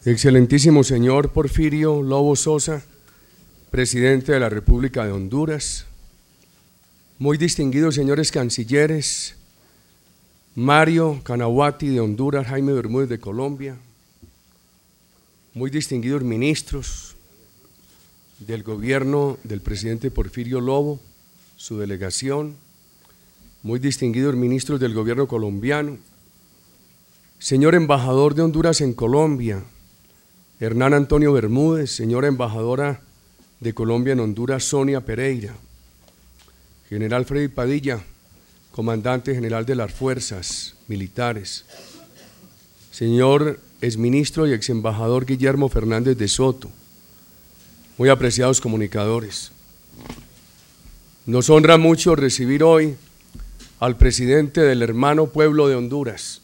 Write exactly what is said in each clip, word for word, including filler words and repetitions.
Excelentísimo señor Porfirio Lobo Sosa, presidente de la República de Honduras, muy distinguidos señores cancilleres, Mario Canahuati de Honduras, Jaime Bermúdez de Colombia, muy distinguidos ministros del gobierno del presidente Porfirio Lobo, su delegación, muy distinguidos ministros del gobierno colombiano, señor embajador de Honduras en Colombia, Hernán Antonio Bermúdez, señora embajadora de Colombia en Honduras, Sonia Pereira, general Freddy Padilla, comandante general de las fuerzas militares, señor exministro y exembajador Guillermo Fernández de Soto, muy apreciados comunicadores. Nos honra mucho recibir hoy al presidente del hermano pueblo de Honduras.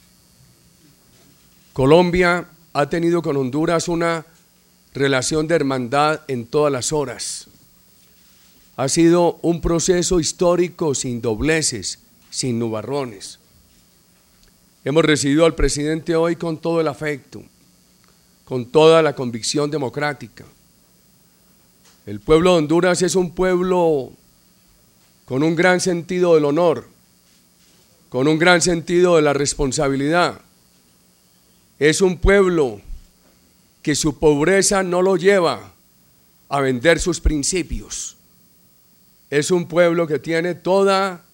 Colombia ha tenido con Honduras una relación de hermandad en todas las horas. Ha sido un proceso histórico sin dobleces, sin nubarrones. Hemos recibido al presidente hoy con todo el afecto, con toda la convicción democrática. El pueblo de Honduras es un pueblo con un gran sentido del honor, con un gran sentido de la responsabilidad. Es un pueblo que su pobreza no lo lleva a vender sus principios. Es un pueblo que tiene toda,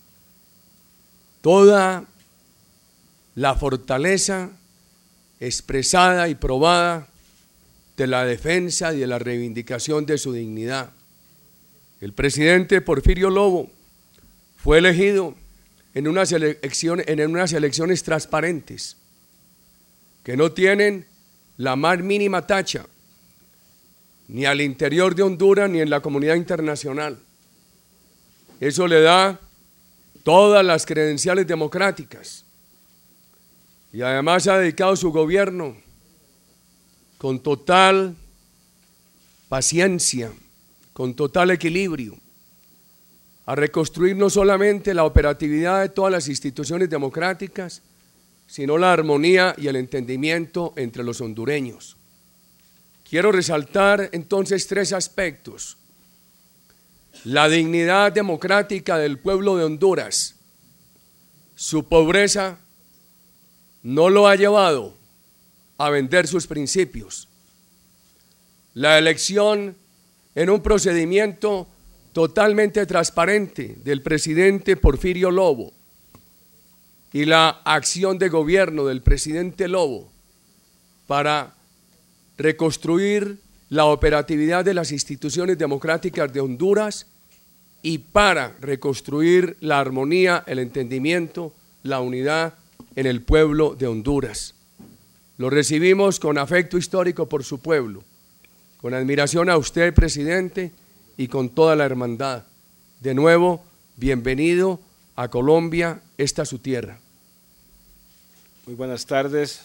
toda la fortaleza expresada y probada de la defensa y de la reivindicación de su dignidad. El presidente Porfirio Lobo fue elegido en unas elecciones, en unas elecciones transparentes, que no tienen la más mínima tacha, ni al interior de Honduras ni en la comunidad internacional. Eso le da todas las credenciales democráticas y además ha dedicado su gobierno con total paciencia, con total equilibrio, a reconstruir no solamente la operatividad de todas las instituciones democráticas, sino la armonía y el entendimiento entre los hondureños. Quiero resaltar entonces tres aspectos. La dignidad democrática del pueblo de Honduras. Su pobreza no lo ha llevado a vender sus principios. La elección en un procedimiento totalmente transparente del presidente Porfirio Lobo y la acción de gobierno del presidente Lobo para reconstruir la operatividad de las instituciones democráticas de Honduras y para reconstruir la armonía, el entendimiento, la unidad en el pueblo de Honduras. Lo recibimos con afecto histórico por su pueblo, con admiración a usted, presidente, y con toda la hermandad. De nuevo, bienvenido a Colombia, esta es su tierra. Muy buenas tardes,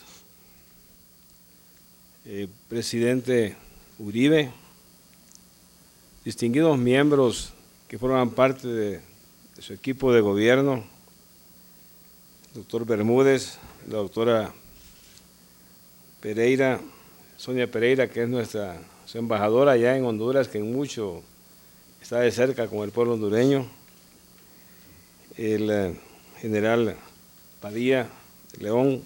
eh, presidente Uribe, distinguidos miembros que forman parte de, de su equipo de gobierno, doctor Bermúdez, la doctora Pereira, Sonia Pereira, que es nuestra su embajadora allá en Honduras, que en mucho está de cerca con el pueblo hondureño, el eh, general Padilla de León,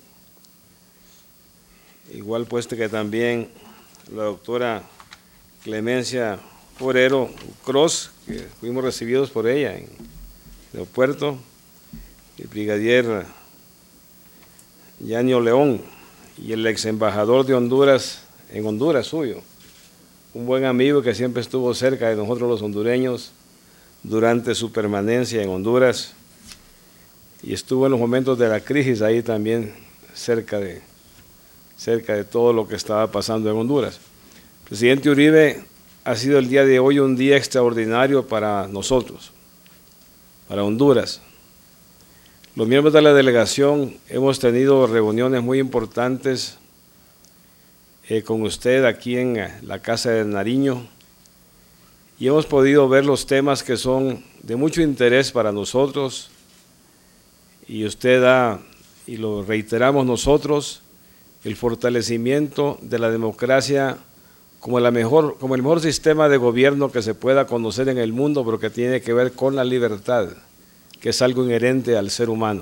igual puesto que también la doctora Clemencia Forero Cross, que fuimos recibidos por ella en el aeropuerto, el brigadier Yanio León y el ex embajador de Honduras en Honduras suyo, un buen amigo que siempre estuvo cerca de nosotros los hondureños durante su permanencia en Honduras y estuvo en los momentos de la crisis ahí también cerca de, cerca de todo lo que estaba pasando en Honduras. Presidente Uribe, ha sido el día de hoy un día extraordinario para nosotros, para Honduras. Los miembros de la delegación hemos tenido reuniones muy importantes eh, con usted aquí en la Casa de Nariño y hemos podido ver los temas que son de mucho interés para nosotros y usted ha, y lo reiteramos nosotros, el fortalecimiento de la democracia como, la mejor, como el mejor sistema de gobierno que se pueda conocer en el mundo, pero que tiene que ver con la libertad, que es algo inherente al ser humano.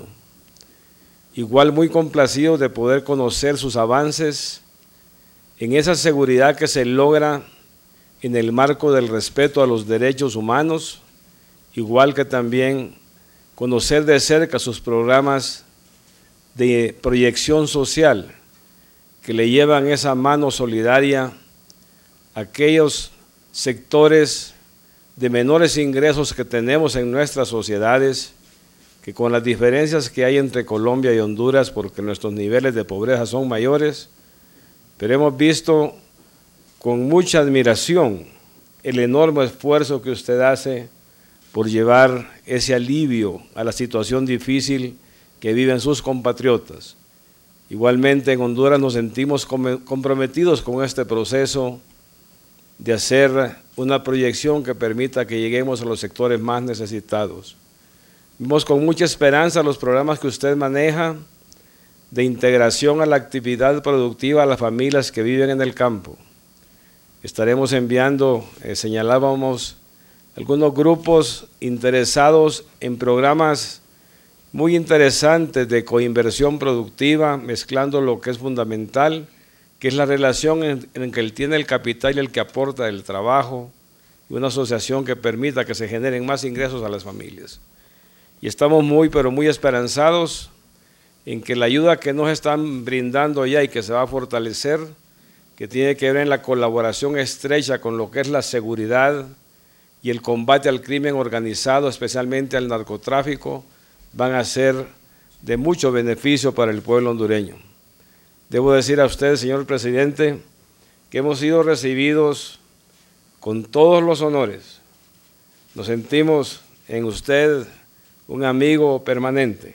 Igual muy complacido de poder conocer sus avances en esa seguridad que se logra en el marco del respeto a los derechos humanos, igual que también conocer de cerca sus programas de proyección social que le llevan esa mano solidaria a aquellos sectores de menores ingresos que tenemos en nuestras sociedades, que con las diferencias que hay entre Colombia y Honduras, porque nuestros niveles de pobreza son mayores, pero hemos visto con mucha admiración el enorme esfuerzo que usted hace por llevar ese alivio a la situación difícil que viven sus compatriotas. Igualmente en Honduras nos sentimos comprometidos con este proceso de hacer una proyección que permita que lleguemos a los sectores más necesitados. Vimos con mucha esperanza los programas que usted maneja de integración a la actividad productiva a las familias que viven en el campo. Estaremos enviando, eh, señalábamos, algunos grupos interesados en programas muy interesantes de coinversión productiva, mezclando lo que es fundamental, que es la relación en, en que él tiene el capital y el que aporta el trabajo, y una asociación que permita que se generen más ingresos a las familias. Y estamos muy, pero muy esperanzados en que la ayuda que nos están brindando ya y que se va a fortalecer, que tiene que ver en la colaboración estrecha con lo que es la seguridad y el combate al crimen organizado, especialmente al narcotráfico, van a ser de mucho beneficio para el pueblo hondureño. Debo decir a usted, señor presidente, que hemos sido recibidos con todos los honores. Nos sentimos en usted un amigo permanente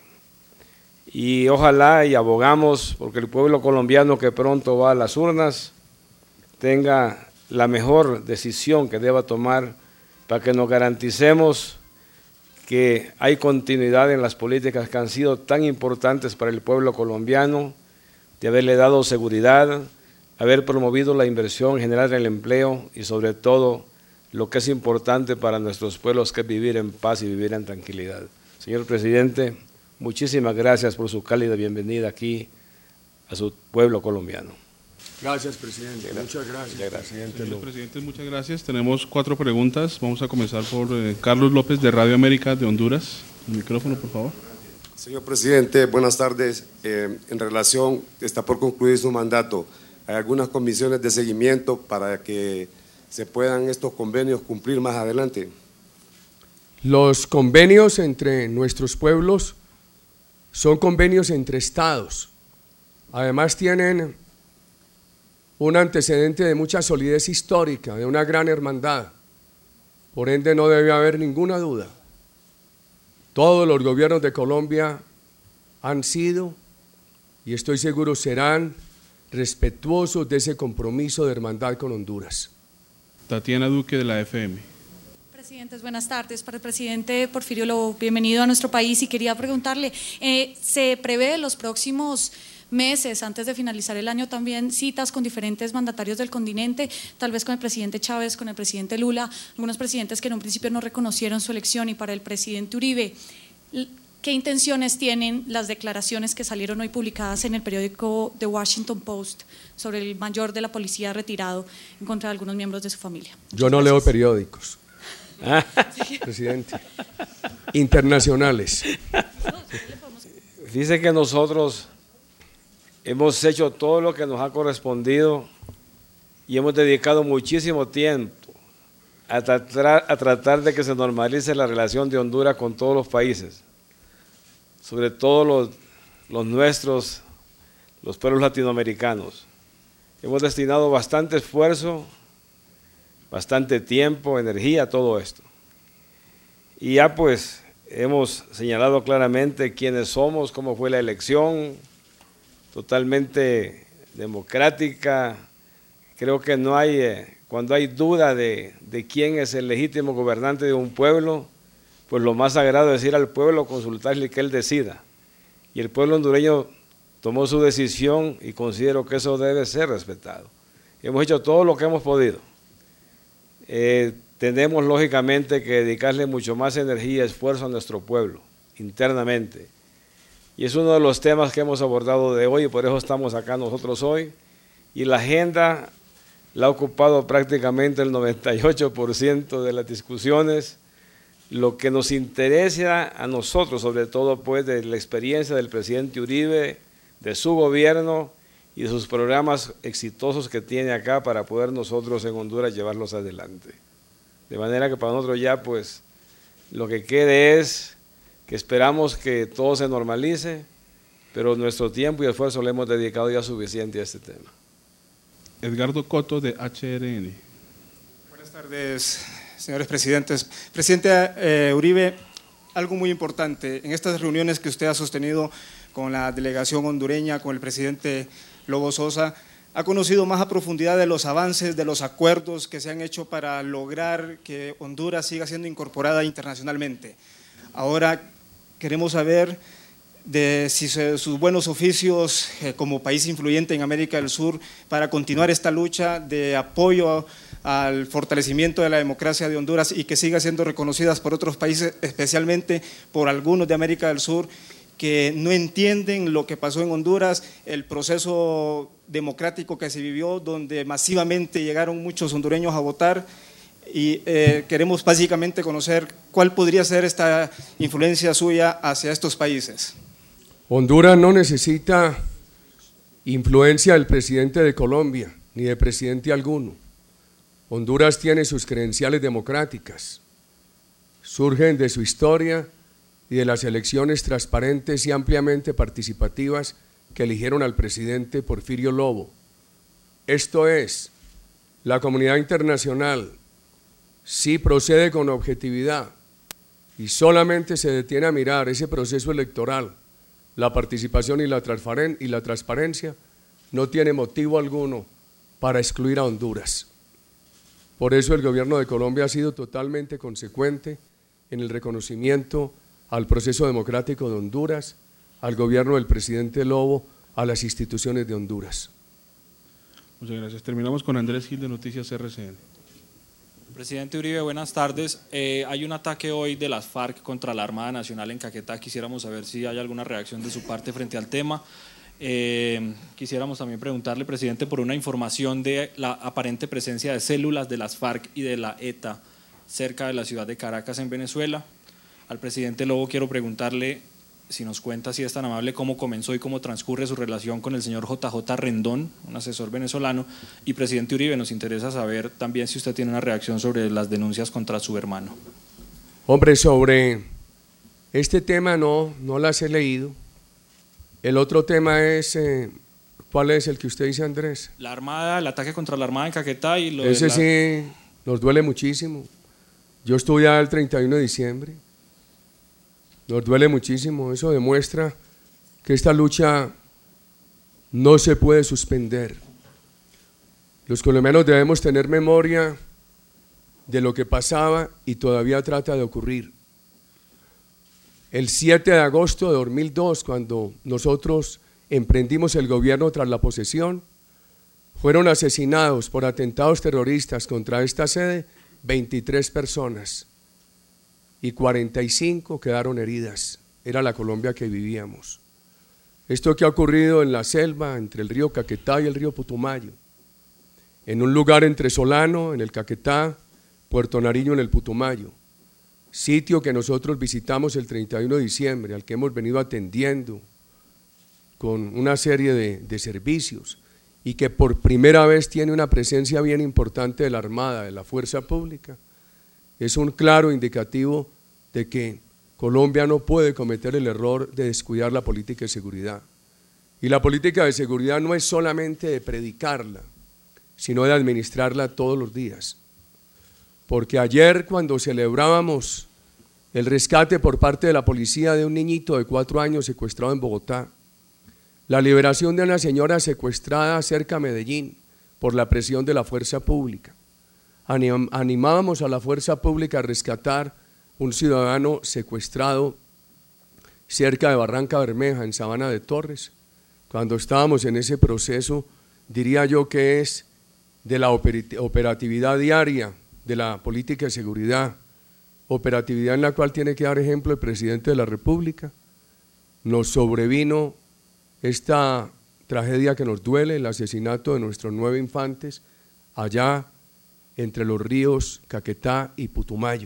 y ojalá y abogamos porque el pueblo colombiano que pronto va a las urnas tenga la mejor decisión que deba tomar para que nos garanticemos que hay continuidad en las políticas que han sido tan importantes para el pueblo colombiano, de haberle dado seguridad, haber promovido la inversión, generar el empleo y sobre todo lo que es importante para nuestros pueblos, que es vivir en paz y vivir en tranquilidad. Señor presidente, muchísimas gracias por su cálida bienvenida aquí a su pueblo colombiano. Gracias, presidente. Gracias. Muchas gracias, muchas gracias. presidente. Señor presidente, muchas gracias. Tenemos cuatro preguntas. Vamos a comenzar por eh, Carlos López de Radio América de Honduras. El micrófono, por favor. Señor presidente, buenas tardes. Eh, en relación, está por concluir su mandato. ¿Hay algunas comisiones de seguimiento para que se puedan estos convenios cumplir más adelante? Los convenios entre nuestros pueblos son convenios entre estados. Además tienen un antecedente de mucha solidez histórica, de una gran hermandad. Por ende no debe haber ninguna duda. Todos los gobiernos de Colombia han sido, y estoy seguro serán, respetuosos de ese compromiso de hermandad con Honduras. Tatiana Duque de la F M. Presidentes, buenas tardes. Para el presidente Porfirio Lobo, bienvenido a nuestro país y quería preguntarle, eh, ¿se prevé en los próximos meses, antes de finalizar el año, también citas con diferentes mandatarios del continente, tal vez con el presidente Chávez, con el presidente Lula, algunos presidentes que en un principio no reconocieron su elección, y para el presidente Uribe? ¿Qué intenciones tienen las declaraciones que salieron hoy publicadas en el periódico The Washington Post sobre el mayor de la policía retirado en contra de algunos miembros de su familia? Muchas Yo no gracias. leo periódicos, presidente, internacionales. Dice que nosotros hemos hecho todo lo que nos ha correspondido y hemos dedicado muchísimo tiempo a tratar, a tratar de que se normalice la relación de Honduras con todos los países, sobre todo los, los nuestros, los pueblos latinoamericanos. Hemos destinado bastante esfuerzo, bastante tiempo, energía a todo esto. Y ya pues hemos señalado claramente quiénes somos, cómo fue la elección, totalmente democrática. Creo que no hay, eh, cuando hay duda de, de quién es el legítimo gobernante de un pueblo, pues lo más sagrado es ir al pueblo, consultarle y que él decida. Y el pueblo hondureño tomó su decisión y considero que eso debe ser respetado. Hemos hecho todo lo que hemos podido. Eh, tenemos lógicamente que dedicarle mucho más energía y esfuerzo a nuestro pueblo, internamente. Y es uno de los temas que hemos abordado de hoy y por eso estamos acá nosotros hoy. Y la agenda la ha ocupado prácticamente el noventa y ocho por ciento de las discusiones. Lo que nos interesa a nosotros, sobre todo pues de la experiencia del presidente Uribe, de su gobierno y de sus programas exitosos que tiene acá para poder nosotros en Honduras llevarlos adelante. De manera que para nosotros ya pues lo que quede es que esperamos que todo se normalice, pero nuestro tiempo y esfuerzo le hemos dedicado ya suficiente a este tema. Edgardo Coto, de H R N. Buenas tardes, señores presidentes. Presidente eh, Uribe, algo muy importante, en estas reuniones que usted ha sostenido con la delegación hondureña, con el presidente Lobo Sosa, ha conocido más a profundidad de los avances, de los acuerdos que se han hecho para lograr que Honduras siga siendo incorporada internacionalmente. Ahora queremos saber de si se, sus buenos oficios eh, como país influyente en América del Sur para continuar esta lucha de apoyo al fortalecimiento de la democracia de Honduras y que siga siendo reconocidas por otros países, especialmente por algunos de América del Sur que no entienden lo que pasó en Honduras, el proceso democrático que se vivió, donde masivamente llegaron muchos hondureños a votar. Y eh, queremos básicamente conocer cuál podría ser esta influencia suya hacia estos países. Honduras no necesita influencia del presidente de Colombia, ni de presidente alguno. Honduras tiene sus credenciales democráticas, surgen de su historia y de las elecciones transparentes y ampliamente participativas que eligieron al presidente Porfirio Lobo. Esto es, la comunidad internacional sí procede con objetividad y solamente se detiene a mirar ese proceso electoral, la participación y la, transparen- y la transparencia, no tiene motivo alguno para excluir a Honduras. Por eso el gobierno de Colombia ha sido totalmente consecuente en el reconocimiento al proceso democrático de Honduras, al gobierno del presidente Lobo, a las instituciones de Honduras. Muchas gracias. Terminamos con Andrés Gil, de Noticias R C N. Presidente Uribe, buenas tardes. Eh, hay un ataque hoy de las FARC contra la Armada Nacional en Caquetá. Quisiéramos saber si hay alguna reacción de su parte frente al tema. Eh, quisiéramos también preguntarle, presidente, por una información de la aparente presencia de células de las FARC y de la ETA cerca de la ciudad de Caracas, en Venezuela. Al presidente Lobo quiero preguntarle, si nos cuenta, si es tan amable, cómo comenzó y cómo transcurre su relación con el señor J J Rendón, un asesor venezolano. Y presidente Uribe, nos interesa saber también si usted tiene una reacción sobre las denuncias contra su hermano. Hombre, sobre este tema no, no las he leído. El otro tema es, eh, ¿cuál es el que usted dice, Andrés? La Armada, el ataque contra la Armada en Caquetá y lo Ese de la... sí nos duele muchísimo. Yo estuve allá el treinta y uno de diciembre. Nos duele muchísimo, eso demuestra que esta lucha no se puede suspender. Los colombianos debemos tener memoria de lo que pasaba y todavía trata de ocurrir. El siete de agosto de dos mil dos, cuando nosotros emprendimos el gobierno tras la posesión, fueron asesinados por atentados terroristas contra esta sede veintitrés personas. Y cuarenta y cinco quedaron heridas. Era la Colombia que vivíamos. Esto que ha ocurrido en la selva, entre el río Caquetá y el río Putumayo, en un lugar entre Solano, en el Caquetá, Puerto Nariño, en el Putumayo, sitio que nosotros visitamos el treinta y uno de diciembre, al que hemos venido atendiendo con una serie de, de servicios y que por primera vez tiene una presencia bien importante de la Armada, de la Fuerza Pública. Es un claro indicativo de que Colombia no puede cometer el error de descuidar la política de seguridad. Y la política de seguridad no es solamente de predicarla, sino de administrarla todos los días. Porque ayer, cuando celebrábamos el rescate por parte de la policía de un niñito de cuatro años secuestrado en Bogotá, la liberación de una señora secuestrada cerca de Medellín por la presión de la fuerza pública, animábamos a la fuerza pública a rescatar un ciudadano secuestrado cerca de Barranca Bermeja, en Sabana de Torres, cuando estábamos en ese proceso, diría yo que es de la operatividad diaria de la política de seguridad, operatividad en la cual tiene que dar ejemplo el presidente de la República. Nos sobrevino esta tragedia que nos duele, el asesinato de nuestros nueve infantes allá entre los ríos Caquetá y Putumayo.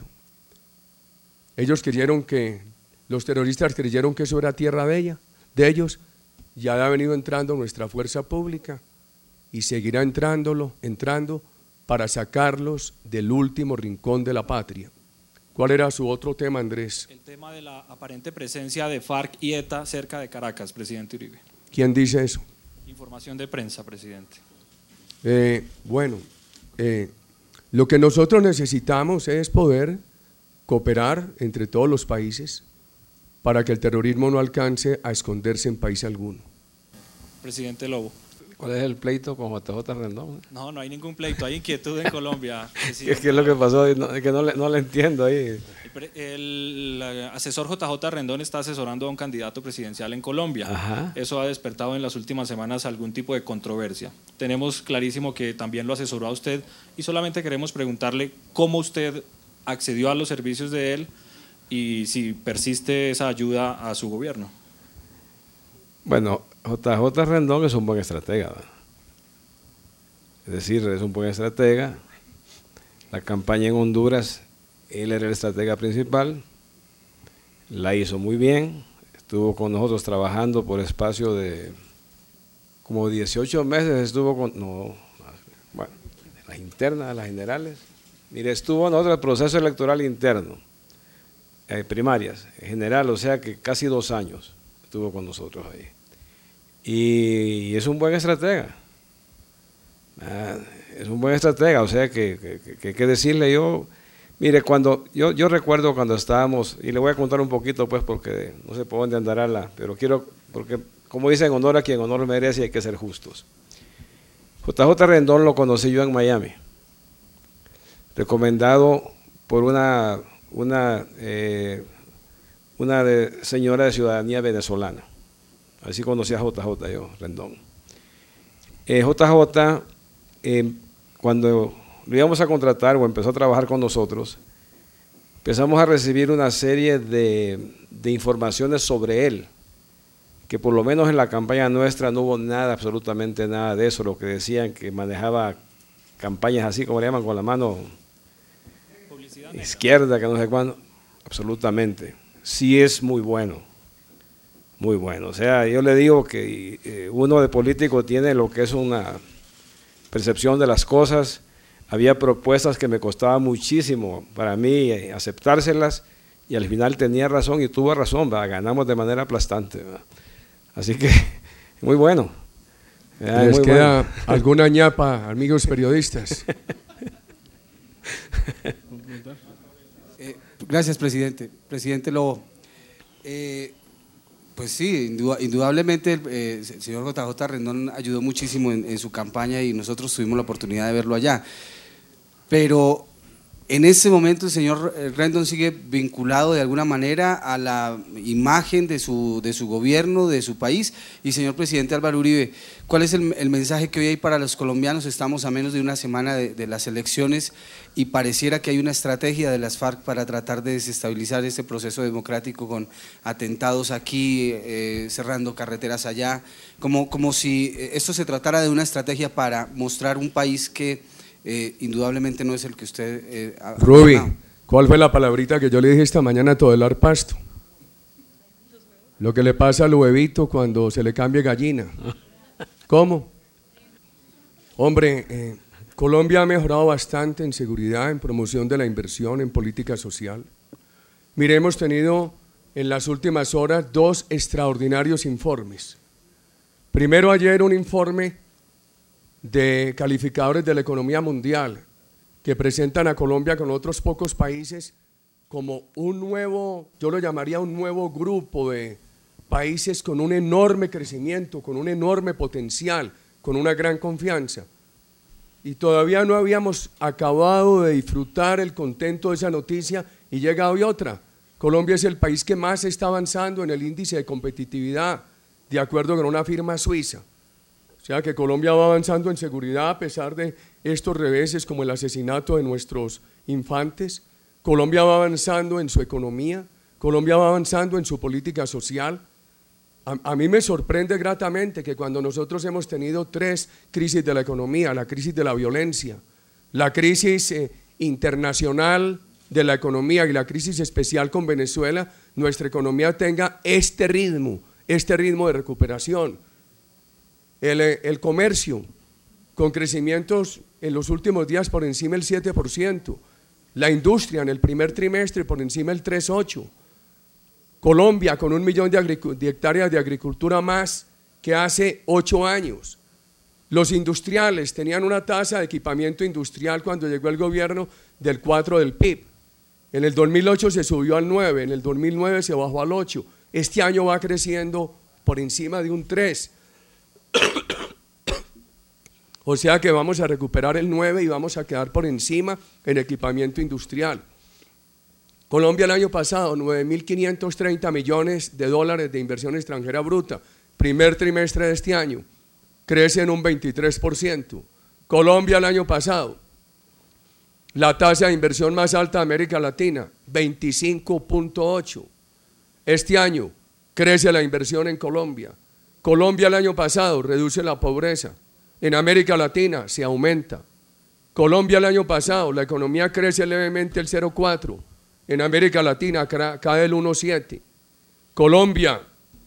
Ellos creyeron que, los terroristas creyeron que eso era tierra de, ella, de ellos, ya ha venido entrando nuestra fuerza pública y seguirá entrándolo, entrando para sacarlos del último rincón de la patria. ¿Cuál era su otro tema, Andrés? El tema de la aparente presencia de FARC y ETA cerca de Caracas, presidente Uribe. ¿Quién dice eso? Información de prensa, presidente. Eh, bueno, eh, lo que nosotros necesitamos es poder cooperar entre todos los países para que el terrorismo no alcance a esconderse en país alguno. Presidente Lobo. ¿Cuál es el pleito con J J Rendón? No, no hay ningún pleito, hay inquietud en Colombia. ¿Qué es lo que pasó? No, es que no le, no le entiendo ahí. El, el asesor J J Rendón está asesorando a un candidato presidencial en Colombia. Ajá. Eso ha despertado en las últimas semanas algún tipo de controversia. Tenemos clarísimo que también lo asesoró a usted y solamente queremos preguntarle cómo usted accedió a los servicios de él y si persiste esa ayuda a su gobierno. Bueno, J J Rendón es un buen estratega, ¿verdad? Es decir, es un buen estratega. La campaña en Honduras, él era el estratega principal, la hizo muy bien, estuvo con nosotros trabajando por espacio de como dieciocho meses, estuvo con, no, bueno, las internas, las generales. Mire, estuvo en nosotros el proceso electoral interno, eh, primarias, en general, o sea que casi dos años estuvo con nosotros ahí. Y es un buen estratega, ah, es un buen estratega, o sea que, que, que, que decirle yo, mire, cuando yo, yo recuerdo cuando estábamos, y le voy a contar un poquito pues porque no sé por dónde andará la, pero quiero, porque como dicen, honor a quien honor merece y hay que ser justos. J J Rendón lo conocí yo en Miami, recomendado por una, una, eh, una de, señora de ciudadanía venezolana. Así conocí a J J yo, Rendón. Eh, J J, eh, cuando lo íbamos a contratar o empezó a trabajar con nosotros, empezamos a recibir una serie de, de informaciones sobre él, que por lo menos en la campaña nuestra no hubo nada, absolutamente nada de eso, lo que decían que manejaba campañas así, como le llaman, con la mano izquierda, que no sé cuándo, absolutamente. Sí es muy bueno. Muy bueno, o sea, yo le digo que eh, uno de político tiene lo que es una percepción de las cosas. Había propuestas que me costaba muchísimo para mí eh, aceptárselas y al final tenía razón y tuvo razón, ¿verdad? Ganamos de manera aplastante, ¿verdad? Así que muy bueno. ¿Les muy queda bueno. alguna ñapa, amigos periodistas? eh, gracias, presidente. Presidente Lobo. Eh, Pues sí, indudablemente el, eh, el señor J J Rendón ayudó muchísimo en, en su campaña y nosotros tuvimos la oportunidad de verlo allá. Pero en ese momento el señor Rendón sigue vinculado de alguna manera a la imagen de su, de su gobierno, de su país. Y señor presidente Álvaro Uribe, ¿cuál es el, el mensaje que hoy hay para los colombianos? Estamos a menos de una semana de, de las elecciones y pareciera que hay una estrategia de las FARC para tratar de desestabilizar este proceso democrático con atentados aquí, eh, cerrando carreteras allá, como, como si esto se tratara de una estrategia para mostrar un país que eh, indudablemente no es el que usted eh, ha Ruby, ganado. ¿Cuál fue la palabrita que yo le dije esta mañana a todelar pasto? Lo que le pasa al huevito cuando se le cambia gallina. ¿Cómo? Hombre, eh, Colombia ha mejorado bastante en seguridad, en promoción de la inversión, en política social. Mire, hemos tenido en las últimas horas dos extraordinarios informes. Primero ayer un informe de calificadores de la economía mundial que presentan a Colombia con otros pocos países como un nuevo, yo lo llamaría un nuevo grupo de países con un enorme crecimiento, con un enorme potencial, con una gran confianza. Y todavía no habíamos acabado de disfrutar el contento de esa noticia y llega hoy otra. Colombia es el país que más está avanzando en el índice de competitividad de acuerdo con una firma suiza. O sea que Colombia va avanzando en seguridad a pesar de estos reveses como el asesinato de nuestros infantes. Colombia va avanzando en su economía, Colombia va avanzando en su política social. A, a mí me sorprende gratamente que cuando nosotros hemos tenido tres crisis de la economía, la crisis de la violencia, la crisis eh, internacional de la economía y la crisis especial con Venezuela, nuestra economía tenga este ritmo, este ritmo de recuperación. El, el comercio con crecimientos en los últimos días por encima del siete por ciento, la industria en el primer trimestre por encima del tres punto ocho por ciento, Colombia con un millón de, de hectáreas de agricultura más que hace ocho años. Los industriales tenían una tasa de equipamiento industrial cuando llegó el gobierno del cuatro del P I B. En el dos mil ocho se subió al nueve, en el dos mil nueve se bajó al ocho. Este año va creciendo por encima de un tres. O sea que vamos a recuperar el nueve y vamos a quedar por encima en equipamiento industrial. Colombia el año pasado, nueve mil quinientos treinta millones de dólares de inversión extranjera bruta. Primer trimestre de este año, crece en un veintitrés por ciento. Colombia el año pasado, la tasa de inversión más alta de América Latina, veinticinco punto ocho. Este año, crece la inversión en Colombia. Colombia el año pasado reduce la pobreza. En América Latina se aumenta. Colombia el año pasado, la economía crece levemente el cero punto cuatro. En América Latina cae el uno punto siete. Colombia,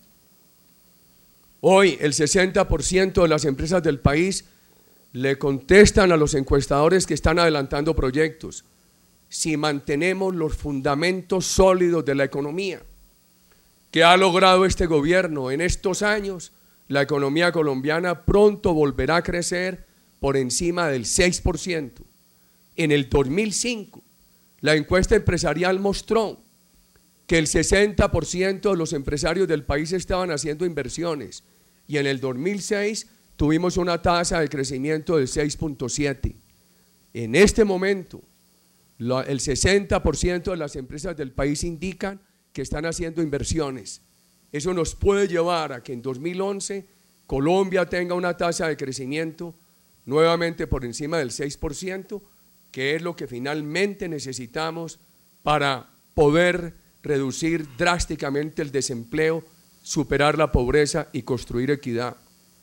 hoy el sesenta por ciento de las empresas del país le contestan a los encuestadores que están adelantando proyectos. Si mantenemos los fundamentos sólidos de la economía que ha logrado este gobierno en estos años, la economía colombiana pronto volverá a crecer por encima del seis por ciento. En el dos mil cinco, la encuesta empresarial mostró que el sesenta por ciento de los empresarios del país estaban haciendo inversiones y en el dos mil seis tuvimos una tasa de crecimiento del seis punto siete. En este momento, la, el sesenta por ciento de las empresas del país indican que están haciendo inversiones. Eso nos puede llevar a que en dos mil once Colombia tenga una tasa de crecimiento nuevamente por encima del seis por ciento, que es lo que finalmente necesitamos para poder reducir drásticamente el desempleo, superar la pobreza y construir equidad.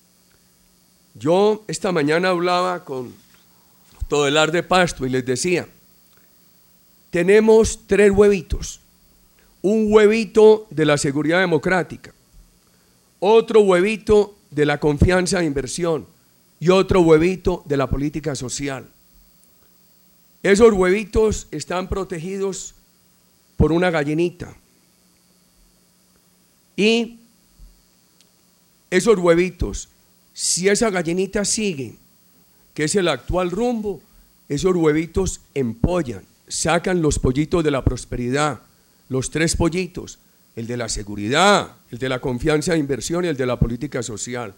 Yo esta mañana hablaba con Todelar de Pasto y les decía, tenemos tres huevitos. Un huevito de la seguridad democrática, otro huevito de la confianza de inversión y otro huevito de la política social. Esos huevitos están protegidos por una gallinita y esos huevitos, si esa gallinita sigue, que es el actual rumbo, esos huevitos empollan, sacan los pollitos de la prosperidad. Los tres pollitos, el de la seguridad, el de la confianza de inversión y el de la política social.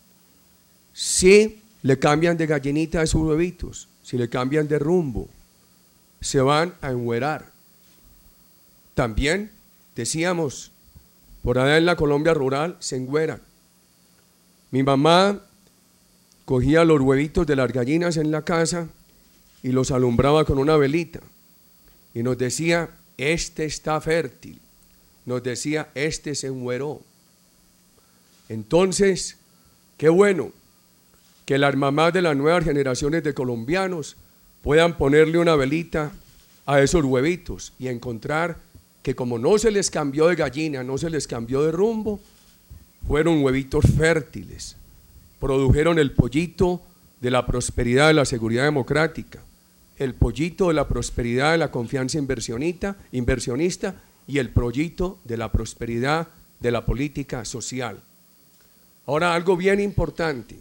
Si le cambian de gallinita a esos huevitos, si le cambian de rumbo, se van a enhuerar. También, decíamos, por allá en la Colombia rural se enhueran. Mi mamá cogía los huevitos de las gallinas en la casa y los alumbraba con una velita y nos decía, este está fértil, nos decía, este se enhueró. Entonces, qué bueno que las mamás de las nuevas generaciones de colombianos puedan ponerle una velita a esos huevitos y encontrar que como no se les cambió de gallina, no se les cambió de rumbo, fueron huevitos fértiles, produjeron el pollito de la prosperidad de la seguridad democrática, el pollito de la prosperidad de la confianza inversionista, inversionista y el pollito de la prosperidad de la política social. Ahora, algo bien importante.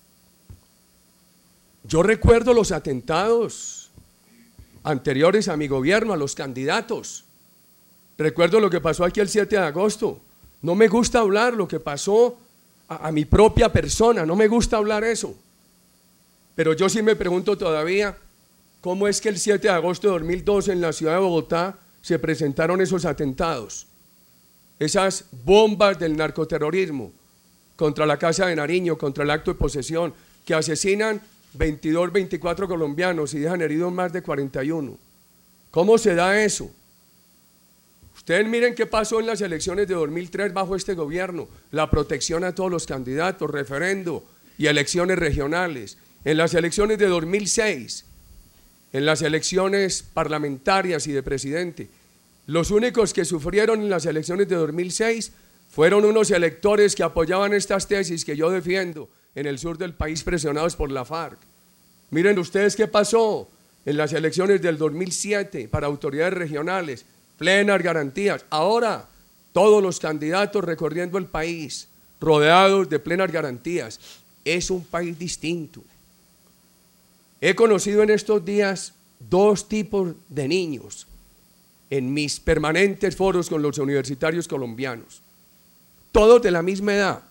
Yo recuerdo los atentados anteriores a mi gobierno, a los candidatos. Recuerdo lo que pasó aquí el siete de agosto. No me gusta hablar lo que pasó a, a mi propia persona, no me gusta hablar eso. Pero yo sí me pregunto todavía, ¿cómo es que el siete de agosto de dos mil doce en la ciudad de Bogotá se presentaron esos atentados? Esas bombas del narcoterrorismo. contra la Casa de Nariño, contra el acto de posesión, que asesinan veintidós, veinticuatro colombianos y dejan heridos más de cuarenta y uno. ¿Cómo se da eso? Ustedes miren qué pasó en las elecciones de dos mil tres bajo este gobierno, la protección a todos los candidatos, referendo y elecciones regionales. En las elecciones de dos mil seis, en las elecciones parlamentarias y de presidente, los únicos que sufrieron en las elecciones de dos mil seis fueron unos electores que apoyaban estas tesis que yo defiendo en el sur del país, presionados por la FARC. Miren ustedes qué pasó en las elecciones del dos mil siete para autoridades regionales, plenas garantías. Ahora, todos los candidatos recorriendo el país, rodeados de plenas garantías. Es un país distinto. He conocido en estos días dos tipos de niños en mis permanentes foros con los universitarios colombianos, todos de la misma edad.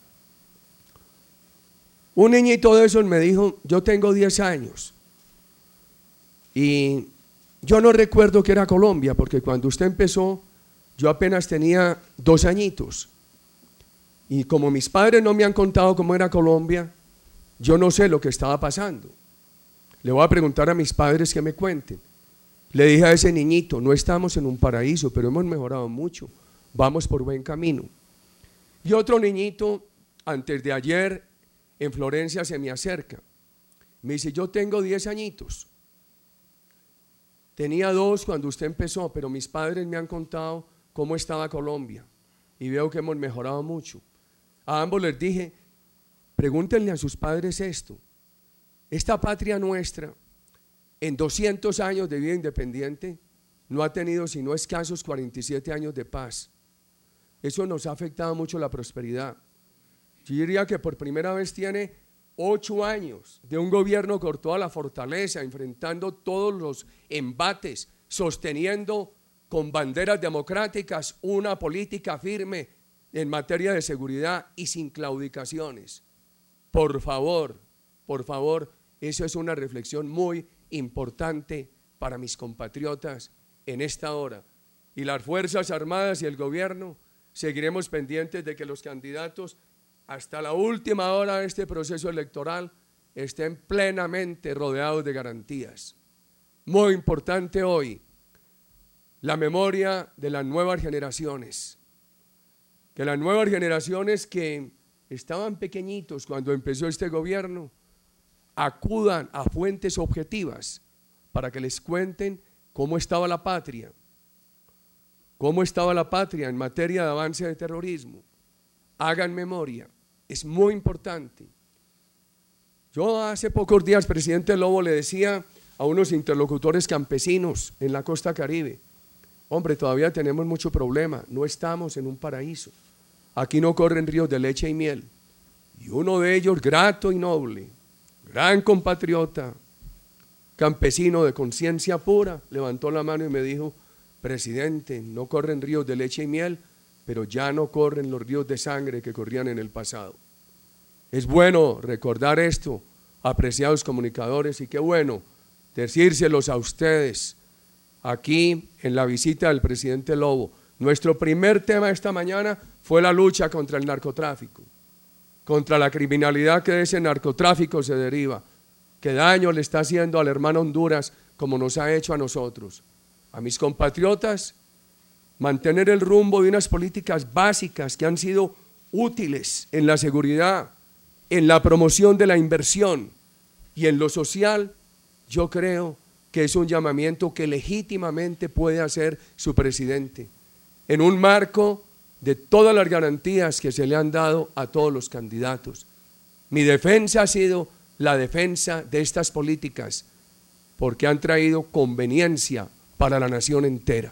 Un niñito de esos me dijo, yo tengo diez años y yo no recuerdo que era Colombia, porque cuando usted empezó yo apenas tenía dos añitos y como mis padres no me han contado cómo era Colombia, yo no sé lo que estaba pasando. Le voy a preguntar a mis padres que me cuenten. Le dije a ese niñito, no estamos en un paraíso, pero hemos mejorado mucho, vamos por buen camino. Y otro niñito, antes de ayer, en Florencia se me acerca, me dice, yo tengo diez añitos, tenía dos cuando usted empezó, pero mis padres me han contado cómo estaba Colombia y veo que hemos mejorado mucho. A ambos les dije, pregúntenle a sus padres esto, esta patria nuestra, en doscientos años de vida independiente, no ha tenido sino escasos cuarenta y siete años de paz. Eso nos ha afectado mucho la prosperidad. Yo diría que por primera vez tiene ocho años de un gobierno con toda la fortaleza, enfrentando todos los embates, sosteniendo con banderas democráticas una política firme en materia de seguridad y sin claudicaciones. Por favor, por favor, eso es una reflexión muy importante para mis compatriotas en esta hora. Y las Fuerzas Armadas y el gobierno seguiremos pendientes de que los candidatos hasta la última hora de este proceso electoral estén plenamente rodeados de garantías. Muy importante hoy, la memoria de las nuevas generaciones, que las nuevas generaciones que estaban pequeñitos cuando empezó este gobierno, acudan a fuentes objetivas para que les cuenten cómo estaba la patria, cómo estaba la patria en materia de avance de terrorismo. Hagan memoria, es muy importante. Yo hace pocos días, presidente Lobo, le decía a unos interlocutores campesinos en la costa Caribe, hombre, todavía tenemos mucho problema, no estamos en un paraíso, aquí no corren ríos de leche y miel. Y uno de ellos, grato y noble, gran compatriota, campesino de conciencia pura, levantó la mano y me dijo, presidente, no corren ríos de leche y miel, pero ya no corren los ríos de sangre que corrían en el pasado. Es bueno recordar esto, apreciados comunicadores, y qué bueno decírselos a ustedes aquí en la visita del presidente Lobo. Nuestro primer tema esta mañana fue la lucha contra el narcotráfico, contra la criminalidad que de ese narcotráfico se deriva, que daño le está haciendo al hermano Honduras como nos ha hecho a nosotros. A mis compatriotas, mantener el rumbo de unas políticas básicas que han sido útiles en la seguridad, en la promoción de la inversión y en lo social, yo creo que es un llamamiento que legítimamente puede hacer su presidente, en un marco de todas las garantías que se le han dado a todos los candidatos. Mi defensa ha sido la defensa de estas políticas, porque han traído conveniencia para la nación entera.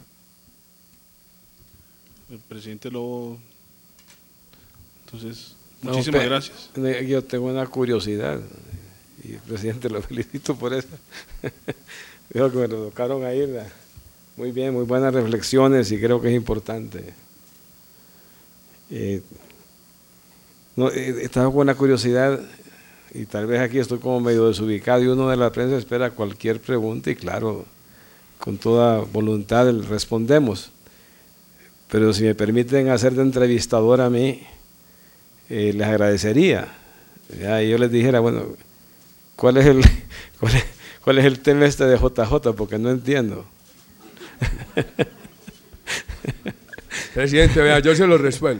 El presidente Lobo, entonces, No, muchísimas pe- gracias. Yo tengo una curiosidad, y presidente, lo felicito por eso. Dijo que me lo tocaron ahí. ¿verdad? Muy bien, muy buenas reflexiones y creo que es importante. Eh, no, eh, estaba con una curiosidad y tal vez aquí estoy como medio desubicado y uno de la prensa espera cualquier pregunta y claro, con toda voluntad respondemos. Pero si me permiten hacer de entrevistador a mí, eh, les agradecería. Ya, y yo les dijera, bueno, ¿cuál es el cuál es, cuál es el tema este de J J? Porque no entiendo. Presidente, vea, yo se lo resuelvo.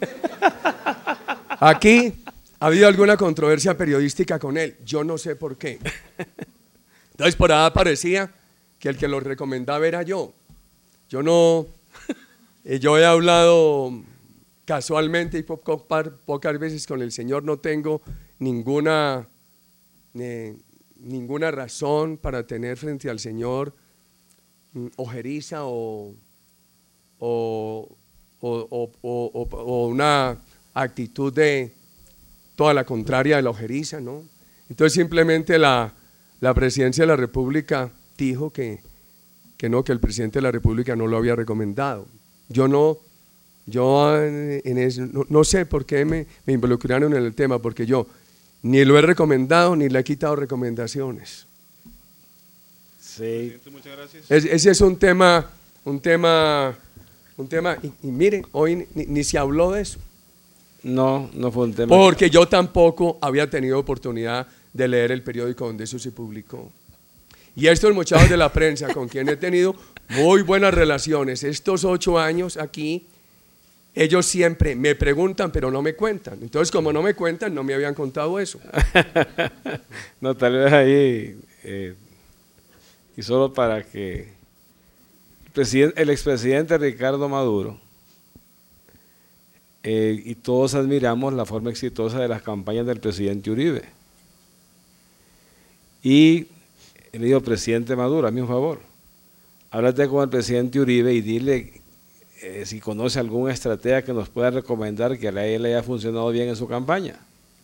Aquí ha habido alguna controversia periodística con él, yo no sé por qué. Entonces por ahí parecía que el que lo recomendaba era yo. Yo no, eh, yo he hablado casualmente y po po pocas veces con el señor, no tengo ninguna, eh, ninguna razón para tener frente al señor mm, ojeriza o, o, o, o, o, o una actitud de toda la contraria de la ojeriza, ¿no? Entonces simplemente la, la presidencia de la República dijo que, que no, que el presidente de la República no lo había recomendado. Yo no, yo en, en eso, no, no sé por qué me, me involucraron en el tema, porque yo ni lo he recomendado ni le he quitado recomendaciones. Sí. Muchas gracias. Es, ese es un tema, un tema, un tema, y, y mire, hoy ni, ni se habló de eso. No, no fue un tema. Porque yo tampoco había tenido oportunidad de leer el periódico donde eso se publicó. Y estos muchachos de la prensa con quien he tenido muy buenas relaciones estos ocho años aquí, ellos siempre me preguntan pero no me cuentan. Entonces como no me cuentan, no me habían contado eso. No, tal vez ahí, eh, y solo para que el, presidente, el expresidente Ricardo Maduro, eh, y todos admiramos la forma exitosa de las campañas del presidente Uribe. Y le digo, presidente Maduro, a mí un favor, háblate con el presidente Uribe y dile eh, si conoce algún estratega que nos pueda recomendar que a él le haya funcionado bien en su campaña.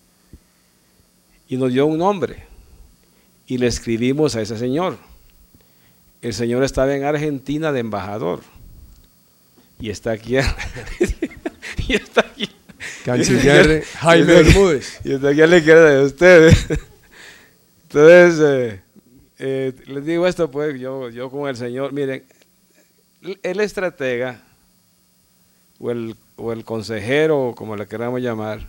Y nos dio un nombre y le escribimos a ese señor. El señor estaba en Argentina de embajador y está aquí, y está aquí. Canciller Jaime Bermúdez. Y está aquí a la izquierda de ustedes. Entonces, eh, eh, les digo esto, pues, yo, yo con el señor, miren, el estratega, o el, o el consejero, como le queramos llamar,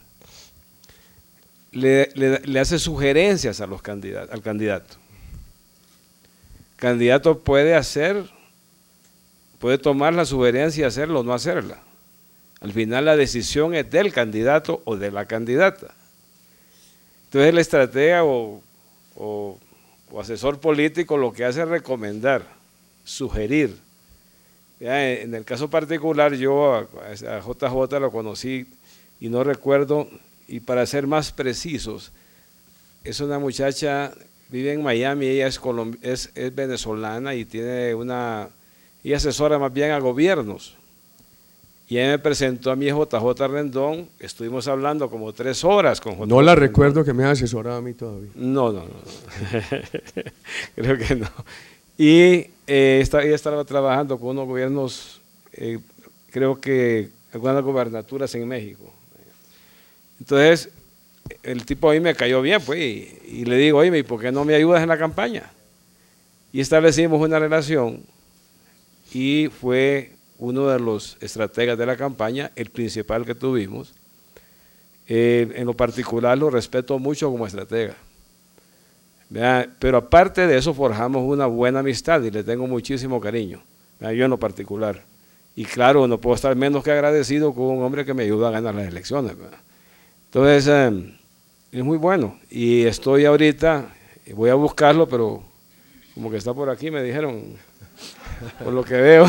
le, le, le hace sugerencias a los candidatos, al candidato. El candidato puede hacer, puede tomar la sugerencia y hacerla o no hacerla. Al final la decisión es del candidato o de la candidata. Entonces el estratega o O, o asesor político lo que hace es recomendar, sugerir. Ya, en el caso particular yo a, a J J lo conocí y no recuerdo, y para ser más precisos, es una muchacha, vive en Miami, ella es, es, es venezolana y tiene una, y asesora más bien a gobiernos. Y ella me presentó a mí J J Rendón, estuvimos hablando como tres horas con J J No la Rendón. recuerdo que me haya asesorado a mí todavía. No, no, no, creo que no. Y eh, está, ella estaba trabajando con unos gobiernos, eh, creo que algunas gubernaturas en México. Entonces, el tipo a mí me cayó bien, pues, y, y le digo, oye, ¿y por qué no me ayudas en la campaña? Y establecimos una relación y fue uno de los estrategas de la campaña, el principal que tuvimos. Eh, en lo particular lo respeto mucho como estratega. ¿Verdad? Pero aparte de eso forjamos una buena amistad y le tengo muchísimo cariño, ¿verdad? Yo en lo particular. Y claro, no puedo estar menos que agradecido con un hombre que me ayuda a ganar las elecciones, ¿verdad? Entonces, eh, es muy bueno. Y estoy ahorita, voy a buscarlo, pero como que está por aquí, me dijeron, por lo que veo.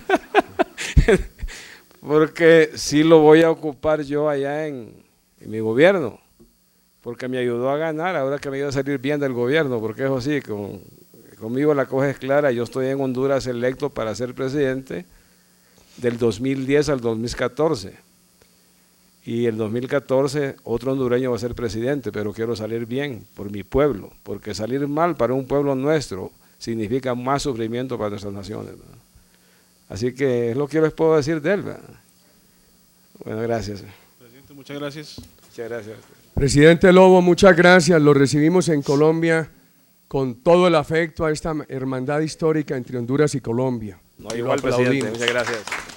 Porque sí lo voy a ocupar yo allá en, en mi gobierno, porque me ayudó a ganar, ahora que me ayuda a salir bien del gobierno, porque es así, con, conmigo la cosa es clara, yo estoy en Honduras electo para ser presidente del dos mil diez al dos mil catorce, y el dos mil catorce otro hondureño va a ser presidente, pero quiero salir bien por mi pueblo, porque salir mal para un pueblo nuestro significa más sufrimiento para nuestras naciones, ¿verdad? Así que es lo que yo les puedo decir de él, ¿verdad? Bueno, gracias. Presidente, muchas gracias. Muchas gracias. Presidente Lobo, muchas gracias. Lo recibimos en Colombia con todo el afecto a esta hermandad histórica entre Honduras y Colombia. No, Y lo igual, presidente. aplaudimos. Muchas gracias.